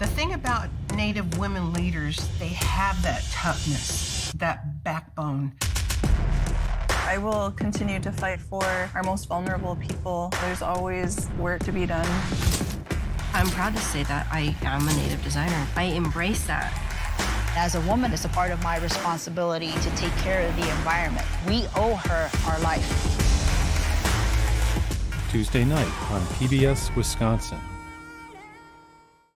The thing about Native women leaders, they have that toughness, that backbone. I will continue to fight for our most vulnerable people. There's always work to be done. I'm proud to say that I am a Native designer. I embrace that. As a woman, it's a part of my responsibility to take care of the environment. We owe her our life. Tuesday night on PBS Wisconsin.